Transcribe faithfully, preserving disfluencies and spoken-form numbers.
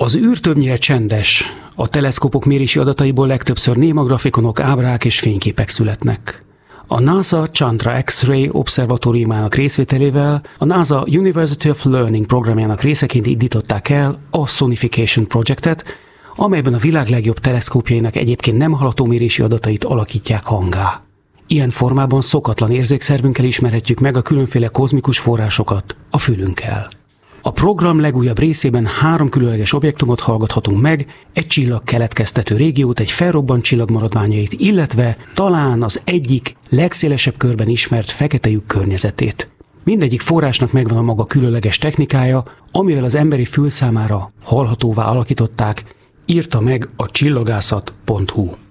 Az űr többnyire csendes. A teleszkópok mérési adataiból legtöbbször néma grafikonok, ábrák és fényképek születnek. A NASA Chandra X-ray obszervatóriumának részvételével a NASA University of Learning programjának részeként indították el a Sonification Projectet, amelyben a világ legjobb teleszkópjainak egyébként nem hallható mérési adatait alakítják hanggá. Ilyen formában szokatlan érzékszervünkkel ismerhetjük meg a különféle kozmikus forrásokat a fülünkkel. A program legújabb részében három különleges objektumot hallgathatunk meg, egy csillag keletkeztető régiót, egy felrobbant csillag maradványait, illetve talán az egyik legszélesebb körben ismert fekete lyuk környezetét. Mindegyik forrásnak megvan a maga különleges technikája, amivel az emberi fül számára hallhatóvá alakították, írta meg a csillagászat pont hu.